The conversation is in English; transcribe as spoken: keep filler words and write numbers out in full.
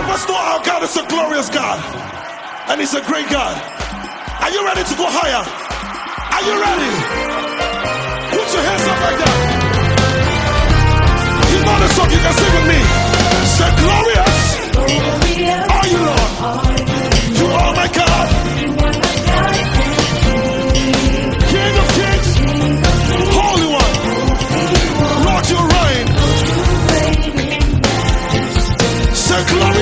us know our God is a glorious God, and He's a great God. Are you ready to go higher? Are you ready? Put your hands up like that. You know the song, you can sing with me. Say glorious, glorious are you, Lord. You are my God, King of kings, Holy One. Lord, you reign. Say glorious.